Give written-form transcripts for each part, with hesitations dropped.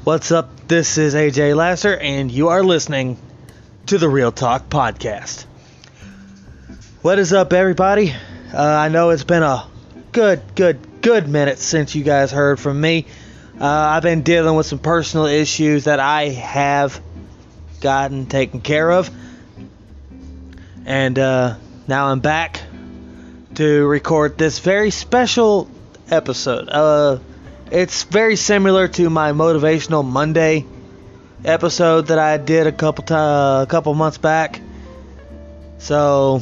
What's up? This is AJ Lasser, and you are listening to the Real Talk Podcast. What is up, everybody? I know it's been a good minute since you guys heard from me. I've been dealing with some personal issues that I have gotten taken care of. And now I'm back to record this very special episode. It's very similar to my Motivational Monday episode that I did a couple months back. So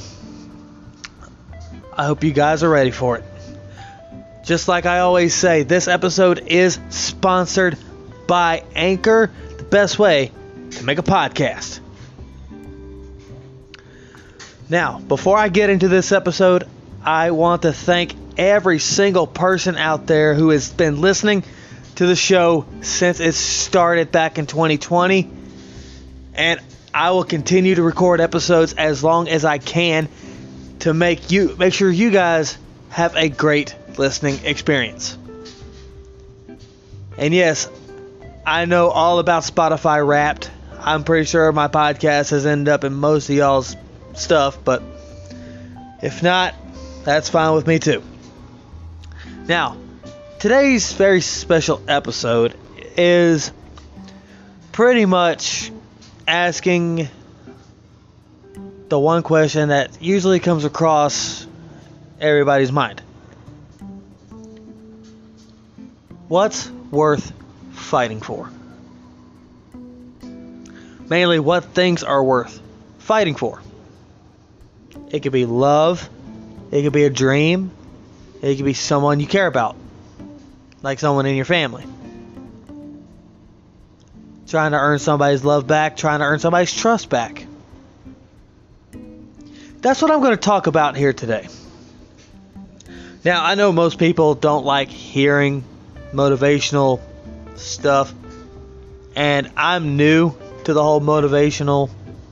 I hope you guys are ready for it. Just like I always say, this episode is sponsored by Anchor, the best way to make a podcast. Now, before I get into this episode, I want to thank every single person out there who has been listening to the show since it started back in 2020. And I will continue to record episodes as long as I can to make sure you guys have a great listening experience. And yes, I know all about Spotify Wrapped. I'm pretty sure my podcast has ended up in most of y'all's stuff, but if not, that's fine with me too. Now, today's very special episode is pretty much asking the one question that usually comes across everybody's mind. What's worth fighting for? Mainly, what things are worth fighting for? It could be love. It could be a dream. It could be someone you care about, like someone in your family. Trying to earn somebody's love back, trying to earn somebody's trust back. That's what I'm going to talk about here today. Now, I know most people don't like hearing motivational stuff, and I'm new to the whole motivational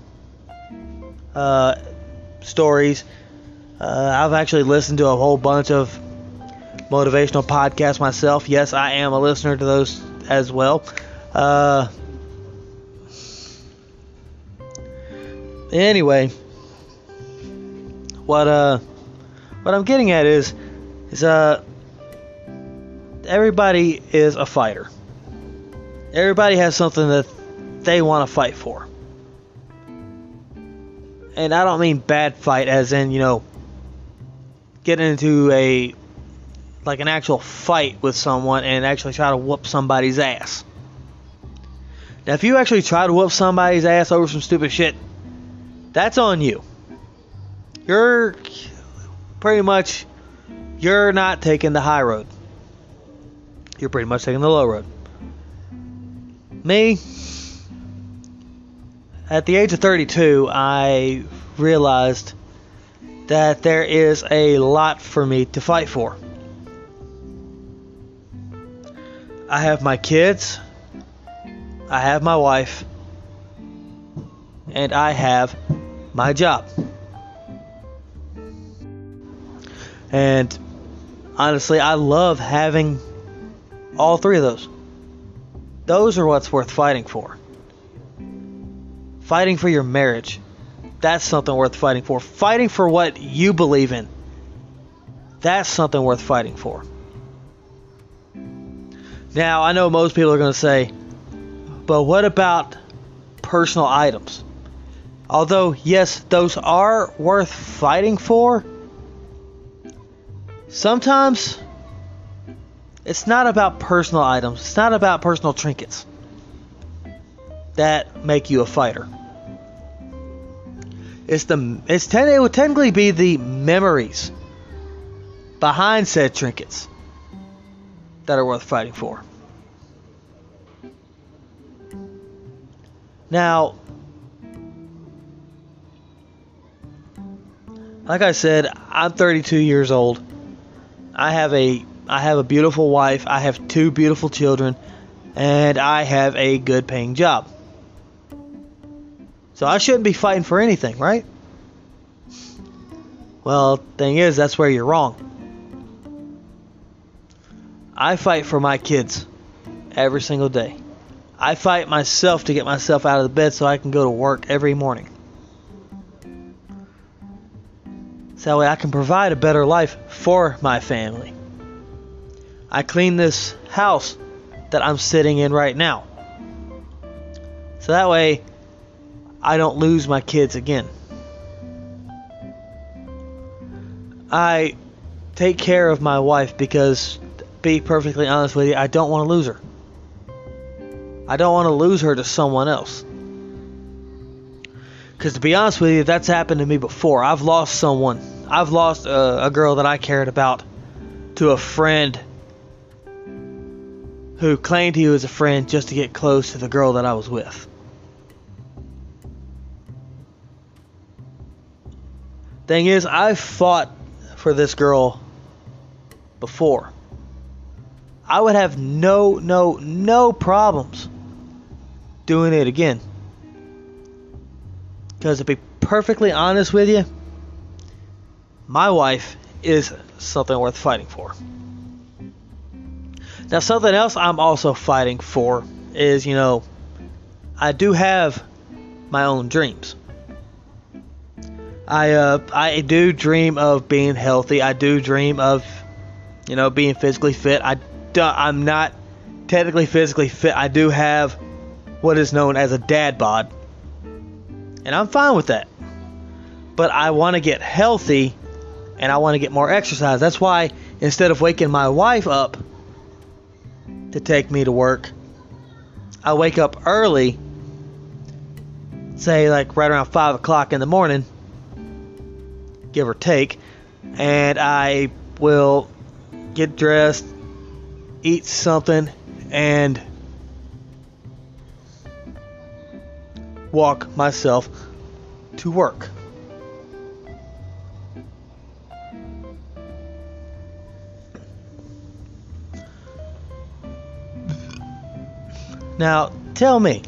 stories. I've actually listened to a whole bunch of motivational podcasts myself. Yes, I am a listener to those as well. Anyway, what I'm getting at is everybody is a fighter. Everybody has something that they want to fight for. And I don't mean bad fight as in, get into an actual fight with someone and actually try to whoop somebody's ass. Now, if you actually try to whoop somebody's ass over some stupid shit, that's on you. You're not taking the high road. You're pretty much taking the low road. Me, at the age of 32, I realized that there is a lot for me to fight for. I have my kids, I have my wife, and I have my job. And honestly, I love having all three of those. Those are what's worth fighting for. Fighting for your marriage. That's something worth fighting for. Fighting for what you believe in. That's something worth fighting for. Now, I know most people are going to say, but what about personal items? Although, yes, those are worth fighting for, sometimes it's not about personal items. It's not about personal trinkets that make you a fighter. It would technically be the memories behind said trinkets that are worth fighting for. Now, like I said, I'm 32 years old. I have a beautiful wife. I have 2 beautiful children, and I have a good paying job. So I shouldn't be fighting for anything, right? Well, thing is, that's where you're wrong. I fight for my kids every single day. I fight myself to get myself out of the bed so I can go to work every morning. So that way I can provide a better life for my family. I clean this house that I'm sitting in right now. So that way I don't lose my kids again. I take care of my wife because, to be perfectly honest with you, I don't want to lose her. I don't want to lose her to someone else. Because to be honest with you, that's happened to me before. I've lost someone. I've lost a girl that I cared about to a friend who claimed he was a friend just to get close to the girl that I was with. Thing is, I've fought for this girl before. I would have no problems doing it again. Because to be perfectly honest with you, my wife is something worth fighting for. Now, something else I'm also fighting for is, I do have my own dreams. I do dream of being healthy. I do dream of, being physically fit. I'm not technically physically fit. I do have what is known as a dad bod. And I'm fine with that. But I want to get healthy and I want to get more exercise. That's why instead of waking my wife up to take me to work, I wake up early, say like right around 5 o'clock in the morning, give or take, and I will get dressed, eat something, and walk myself to work. Now, tell me,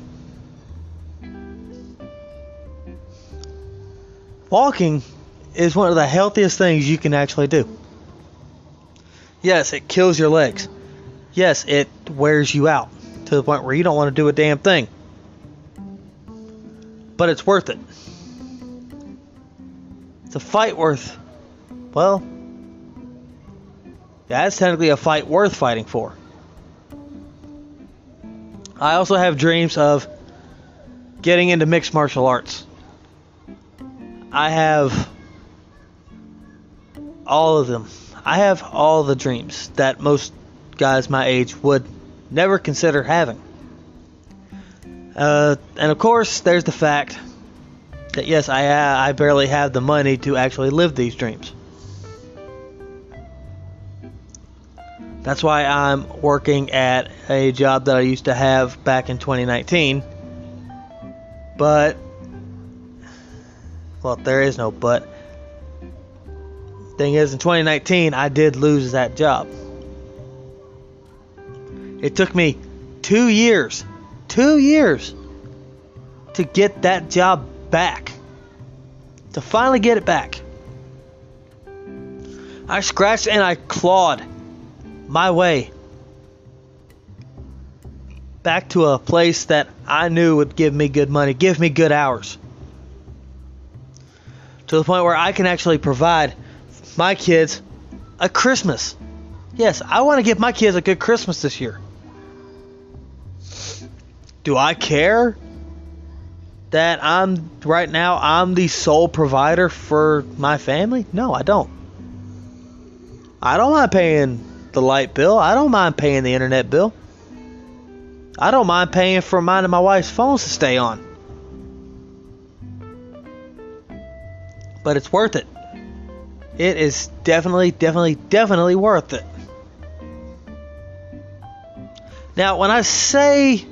walking is one of the healthiest things you can actually do. Yes, it kills your legs. Yes, it wears you out to the point where you don't want to do a damn thing. But it's worth it. It's a fight worth, yeah, it's technically a fight worth fighting for. I also have dreams of getting into mixed martial arts. I have all of them. I have all the dreams that most guys my age would never consider having. And of course, there's the fact that yes, I barely have the money to actually live these dreams. That's why I'm working at a job that I used to have back in 2019. But, there is no but. Thing is, in 2019, I did lose that job. It took me 2 years to get that job back. To finally get it back. I scratched and I clawed my way back to a place that I knew would give me good money, give me good hours. To the point where I can actually provide my kids a Christmas. Yes, I want to give my kids a good Christmas this year. Do I care that right now I'm the sole provider for my family? No, I don't. I don't mind paying the light bill. I don't mind paying the internet bill. I don't mind paying for mine and my wife's phones to stay on. But it's worth it. It is definitely worth it. Now, when I said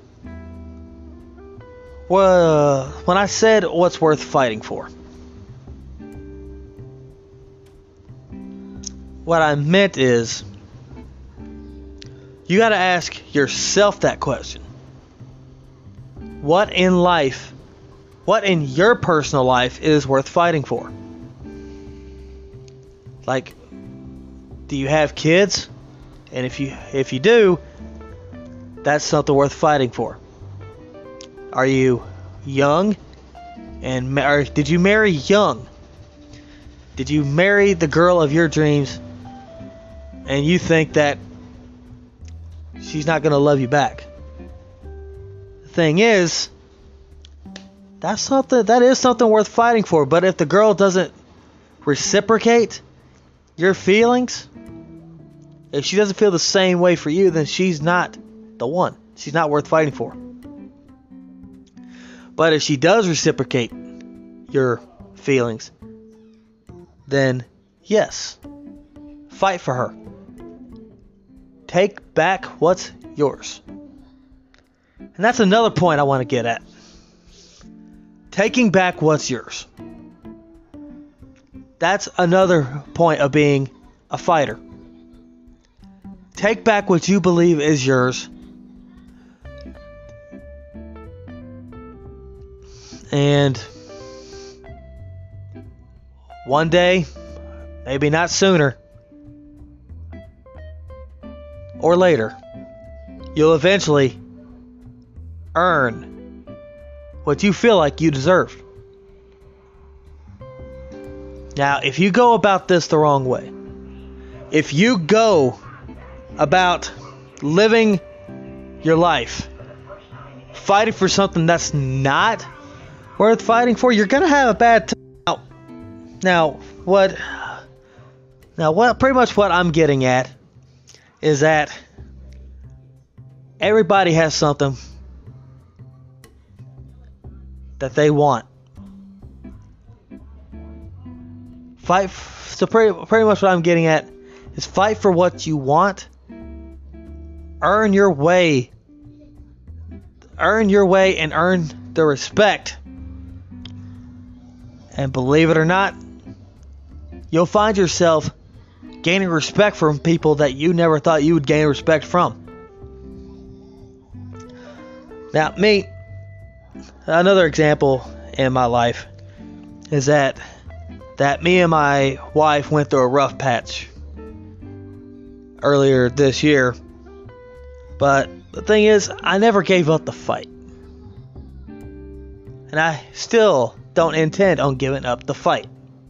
what's worth fighting for, what I meant is, you got to ask yourself that question. What in your personal life is worth fighting for? Like, do you have kids? And if you do, that's something worth fighting for. Are you young? Or did you marry young? Did you marry the girl of your dreams and you think that she's not going to love you back? The thing is, that is something worth fighting for. But if the girl doesn't reciprocate your feelings, if she doesn't feel the same way for you, then she's not the one. She's not worth fighting for. But if she does reciprocate your feelings, then yes, fight for her. Take back what's yours. And that's another point I want to get at. Taking back what's yours. That's another point of being a fighter. Take back what you believe is yours. And one day, maybe not sooner or later, you'll eventually earn what you feel like you deserve. Now, if you go about this the wrong way, if you go about living your life fighting for something that's not worth fighting for, you're gonna have a bad time. Now, pretty much what I'm getting at is that everybody has something that they want. So pretty much what I'm getting at is fight for what you want. Earn your way and earn the respect. And believe it or not, you'll find yourself gaining respect from people that you never thought you would gain respect from. Now, another example in my life is that me and my wife went through a rough patch earlier this year. But the thing is, I never gave up the fight. And I still don't intend on giving up the fight.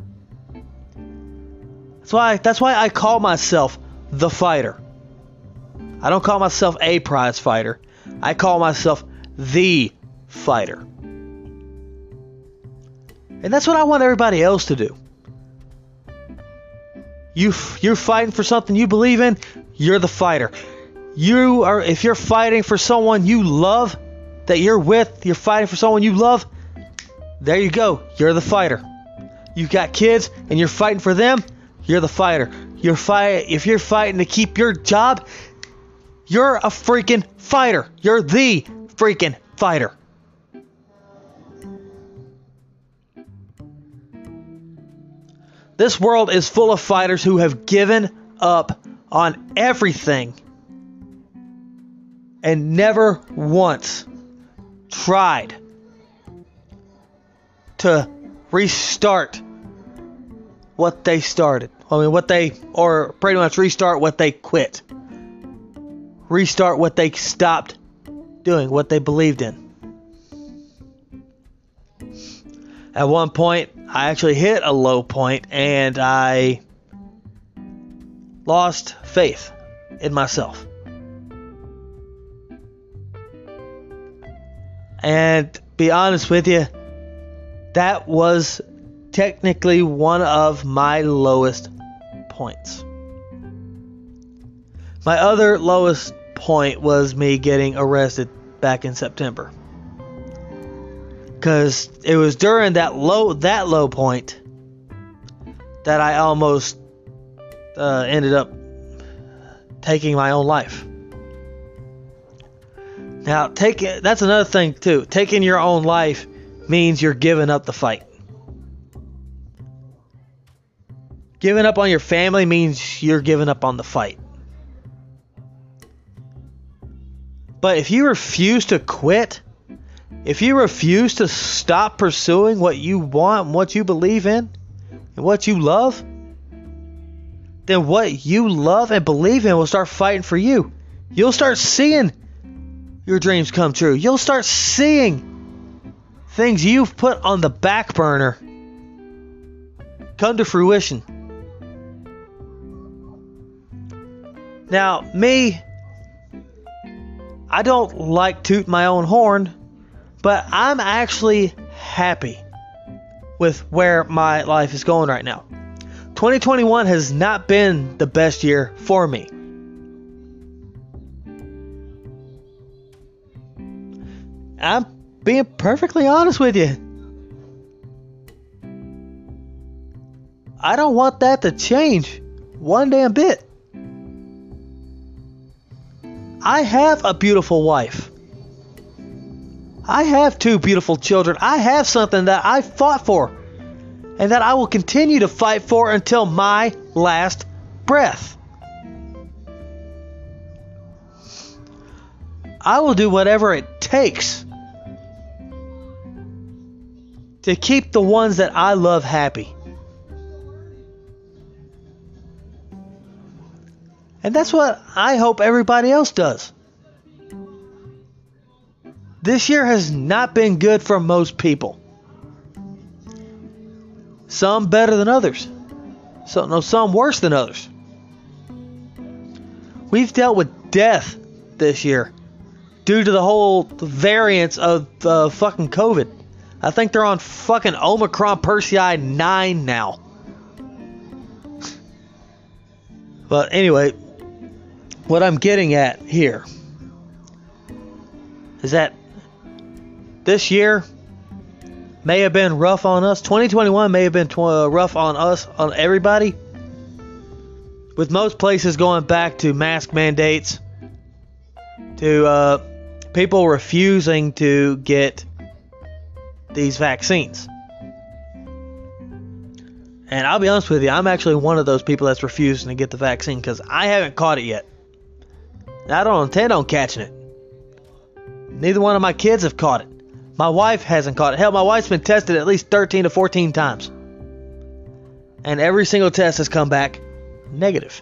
That's why I call myself the fighter. I don't call myself a prize fighter. I call myself the fighter. And that's what I want everybody else to do. You're fighting for something you believe in, you're the fighter. If you're fighting for someone you love, that you're with, you're fighting for someone you love, there you go, you're the fighter. You've got kids and you're fighting for them, you're the fighter. If you're fighting to keep your job, you're a freaking fighter. You're the freaking fighter. This world is full of fighters who have given up on everything and never once tried to restart what they started. Or pretty much restart what they quit. Restart what they stopped doing, what they believed in. At one point, I actually hit a low point and I lost faith in myself. And to be honest with you, that was technically one of my lowest points. My other lowest point was me getting arrested back in September. Because it was during that low point that I almost ended up taking my own life. Now, that's another thing too. Taking your own life means you're giving up the fight. Giving up on your family means you're giving up on the fight. But if you refuse to quit, if you refuse to stop pursuing what you want and what you believe in and what you love, then what you love and believe in will start fighting for you. You'll start seeing your dreams come true. You'll start seeing things you've put on the back burner come to fruition. Now, me, I don't like toot my own horn, but I'm actually happy with where my life is going right now. 2021 has not been the best year for me. I'm being perfectly honest with you. I don't want that to change one damn bit. I have a beautiful wife. I have 2 beautiful children. I have something that I fought for and that I will continue to fight for until my last breath. I will do whatever it takes to keep the ones that I love happy. And that's what I hope everybody else does. This year has not been good for most people. Some better than others. Some worse than others. We've dealt with death this year due to the whole variants of fucking COVID. I think they're on fucking Omicron Persei 9 now. But anyway, what I'm getting at here is that this year may have been rough on us. 2021 may have been rough on us, on everybody. With most places going back to mask mandates, to people refusing to get these vaccines. And I'll be honest with you, I'm actually one of those people that's refusing to get the vaccine because I haven't caught it yet. I don't intend on catching it. Neither one of my kids have caught it. My wife hasn't caught it. Hell, my wife's been tested at least 13 to 14 times. And every single test has come back negative.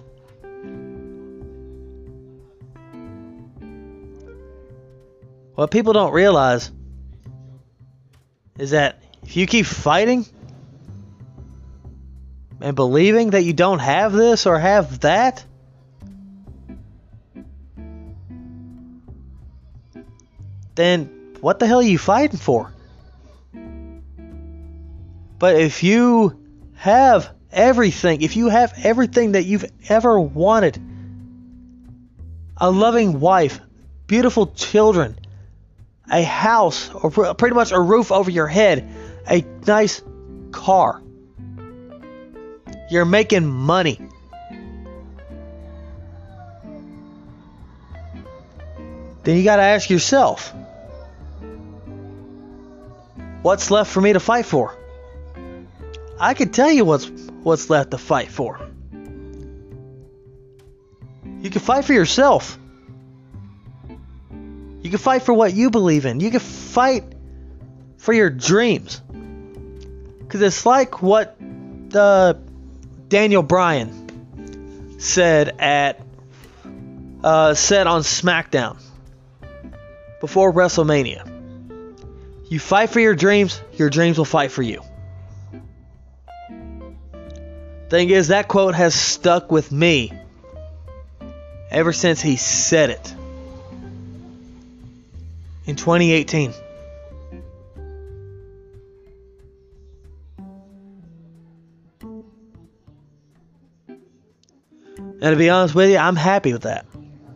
What people don't realize is that if you keep fighting and believing that you don't have this or have that, then what the hell are you fighting for? But if you have everything, that you've ever wanted, a loving wife, beautiful children, a house, or pretty much a roof over your head, a nice car, you're making money, then you got to ask yourself, what's left for me to fight for? I can tell you what's left to fight for. You can fight for yourself. You can fight for what you believe in. You can fight for your dreams. Because it's like what Daniel Bryan said said on SmackDown before WrestleMania. You fight for your dreams will fight for you. Thing is, that quote has stuck with me ever since he said it in 2018. And to be honest with you, I'm happy with that.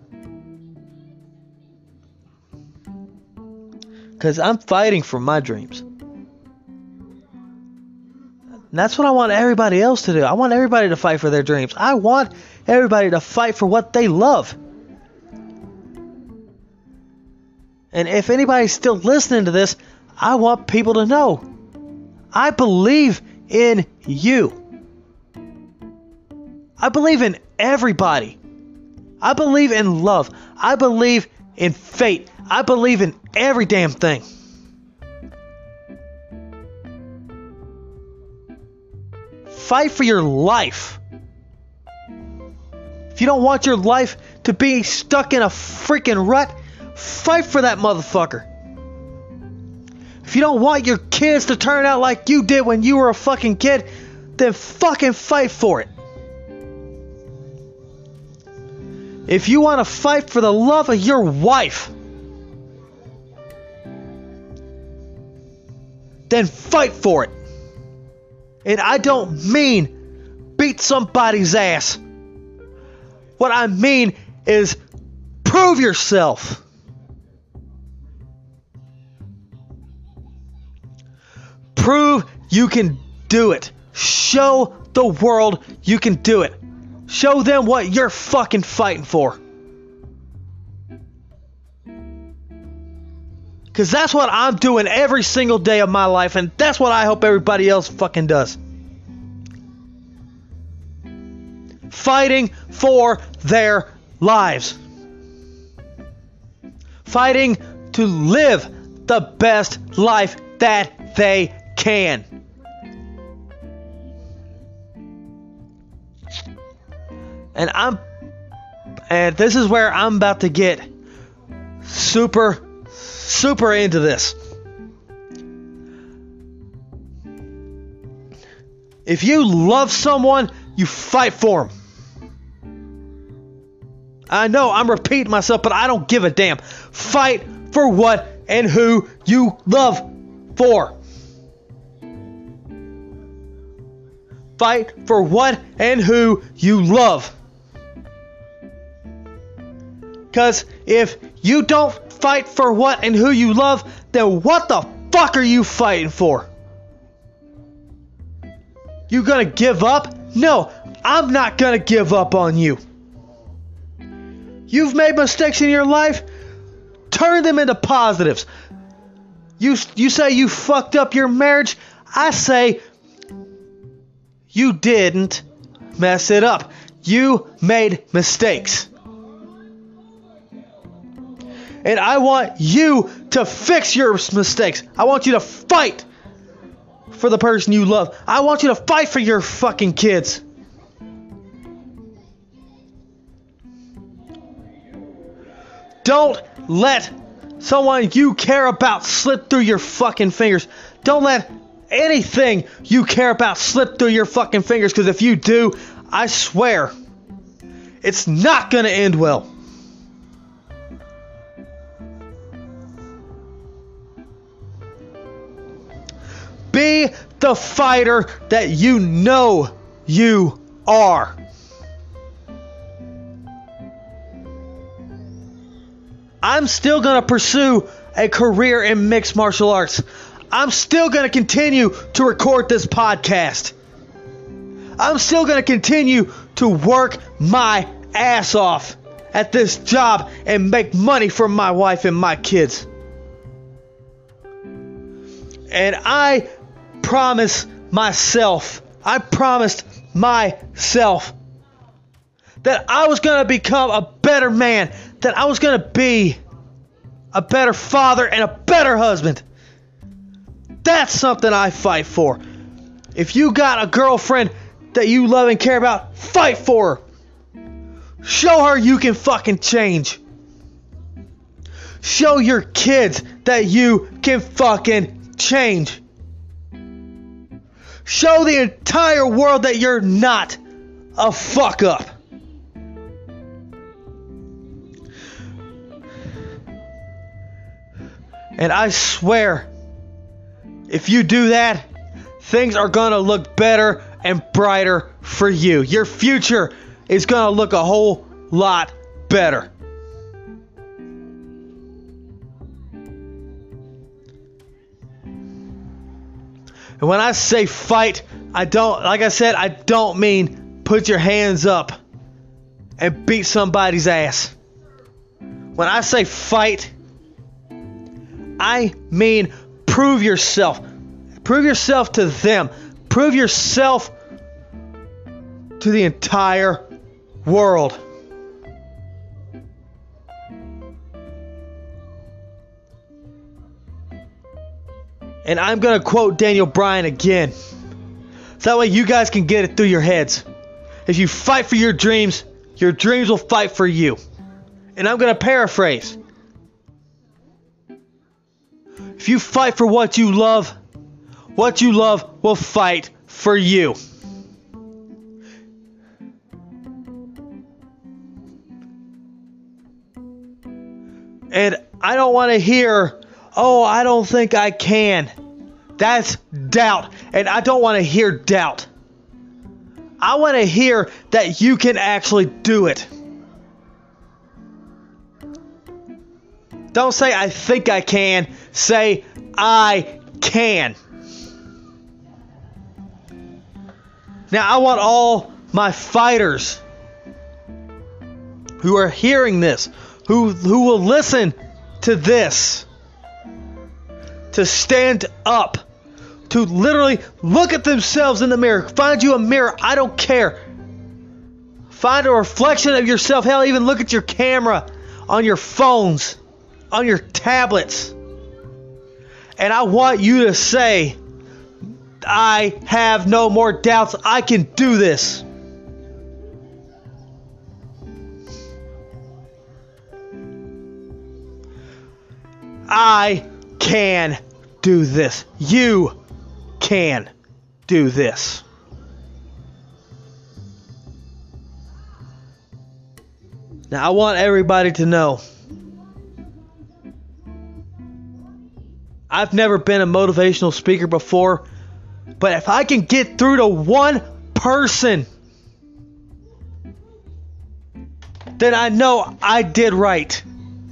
Because I'm fighting for my dreams. And that's what I want everybody else to do. I want everybody to fight for their dreams. I want everybody to fight for what they love. And if anybody's still listening to this, I want people to know I believe in you. I believe in everybody. I believe in love. I believe in fate. I believe in every damn thing. Fight for your life. If you don't want your life to be stuck in a freaking rut, fight for that motherfucker. If you don't want your kids to turn out like you did when you were a fucking kid, then fucking fight for it. If you want to fight for the love of your wife, then fight for it. And I don't mean beat somebody's ass. What I mean is prove yourself. Prove you can do it. Show the world you can do it. Show them what you're fucking fighting for. Because that's what I'm doing every single day of my life, and that's what I hope everybody else fucking does. Fighting for their lives. Fighting to live the best life that they can. And this is where I'm about to get super into this. If you love someone, you fight for them. I know I'm repeating myself, but I don't give a damn. Fight for what and who you love for. Fight for what and who you love. Because if you don't fight for what and who you love, then what the fuck are you fighting for? You gonna give up? No, I'm not gonna give up on you. You've made mistakes in your life, turn them into positives. You say you fucked up your marriage, I say you didn't mess it up. You made mistakes. And I want you to fix your mistakes. I want you to fight for the person you love. I want you to fight for your fucking kids. Don't let someone you care about slip through your fucking fingers. Don't let anything you care about slip through your fucking fingers, because if you do, I swear, it's not going to end well. Be the fighter that you know you are. I'm still going to pursue a career in mixed martial arts. I'm still going to continue to record this podcast. I'm still going to continue to work my ass off at this job and make money for my wife and my kids. And I promised myself that I was going to become a better man, that I was going to be a better father and a better husband. That's something I fight for. If you got a girlfriend that you love and care about, fight for her. Show her you can fucking change. Show your kids that you can fucking change. Show the entire world that you're not a fuck up. And I swear, if you do that, things are going to look better and brighter for you. Your future is going to look a whole lot better. And when I say fight, I don't mean put your hands up and beat somebody's ass. When I say fight, I mean prove yourself. Prove yourself to them. Prove yourself to the entire world. And I'm going to quote Daniel Bryan again. So that way you guys can get it through your heads. If you fight for your dreams will fight for you. And I'm going to paraphrase. If you fight for what you love will fight for you. And I don't want to hear, oh, I don't think I can. That's doubt. And I don't want to hear doubt. I want to hear that you can actually do it. Don't say, I think I can. Say, I can. Now, I want all my fighters who are hearing this, who will listen to this, to stand up, to literally look at themselves in the mirror. Find you a mirror. I don't care. Find a reflection of yourself. Hell, even look at your camera on your phones, on your tablets. And I want you to say, I have no more doubts. I can do this. I can do this. You can do this. Now, I want everybody to know, I've never been a motivational speaker before, but if I can get through to one person, then I know I did right.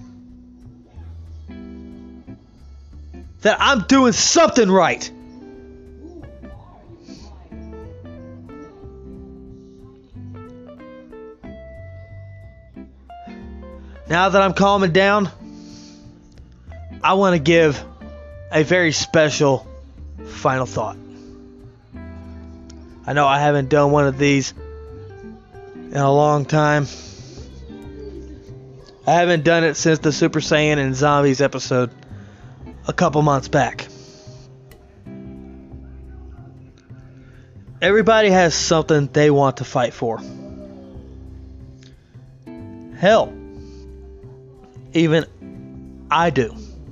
That I'm doing something right. Now that I'm calming down, I want to give a very special final thought. I know I haven't done one of these in a long time. I haven't done it since the Super Saiyan and Zombies episode a couple months back. Everybody has something they want to fight for. Hell, even I do.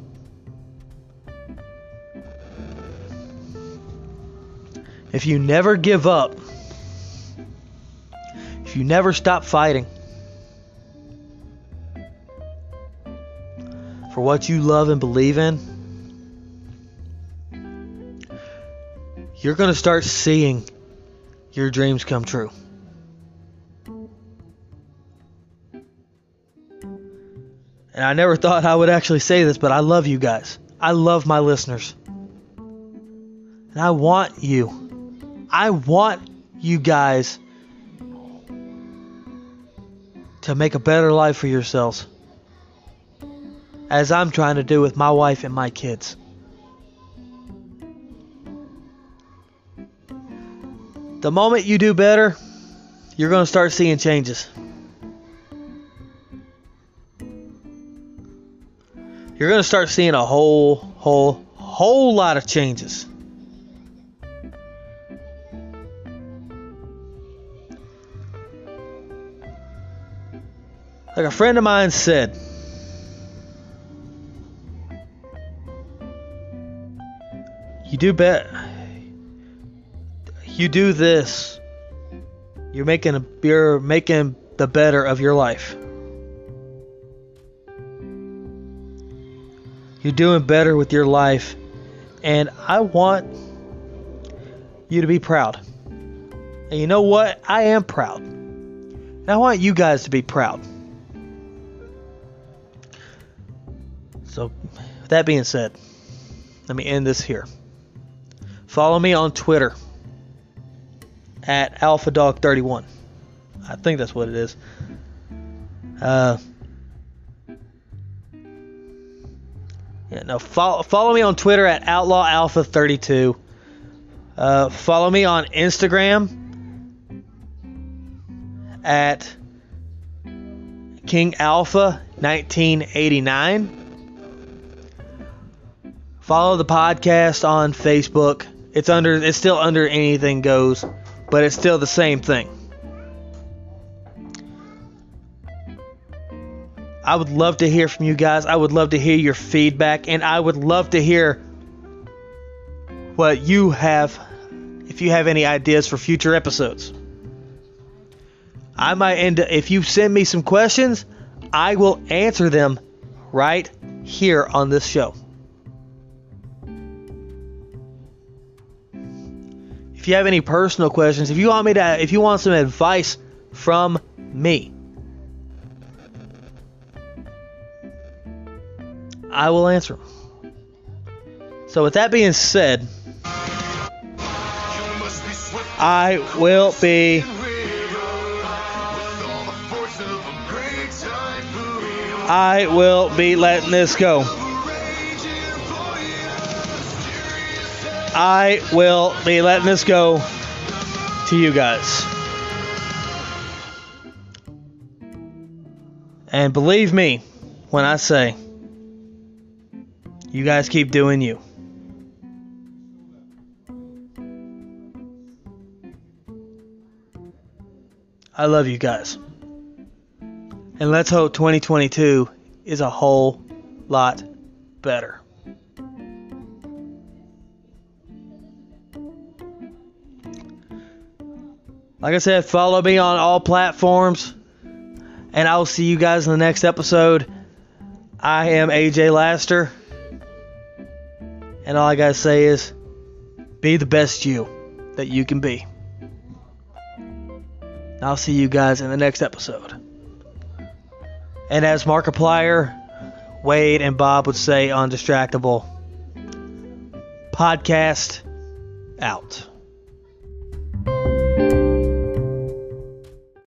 If you never give up, if you never stop fighting for what you love and believe in, you're going to start seeing your dreams come true. And I never thought I would actually say this, but I love you guys. I love my listeners. And I want you guys to make a better life for yourselves, as I'm trying to do with my wife and my kids. The moment you do better, you're going to start seeing changes. You're going to start seeing a whole lot of changes. Like a friend of mine said, you do this, you're making the better of your life. You're doing better with your life, and I want you to be proud. And you know what? I am proud. And I want you guys to be proud. So, with that being said, let me end this here. Follow me on Twitter at AlphaDog31. I think that's what it is. Follow me on Twitter at OutlawAlpha32. Follow me on Instagram at KingAlpha1989. Follow the podcast on Facebook. It's still under Anything Goes, but it's still the same thing. I would love to hear from you guys. I would love to hear your feedback, and I would love to hear what you have, if you have any ideas for future episodes. I might if you send me some questions, I will answer them right here on this show. If you have any personal questions, if you want some advice from me, I will answer them. So with that being said, I will be letting this go. I will be letting this go to you guys. And believe me when I say, you guys keep doing you. I love you guys. And let's hope 2022 is a whole lot better. Like I said, follow me on all platforms. And I will see you guys in the next episode. I am AJ Laster. And all I gotta say is, be the best you that you can be. I'll see you guys in the next episode. And as Markiplier, Wade, and Bob would say on Distractable, podcast out.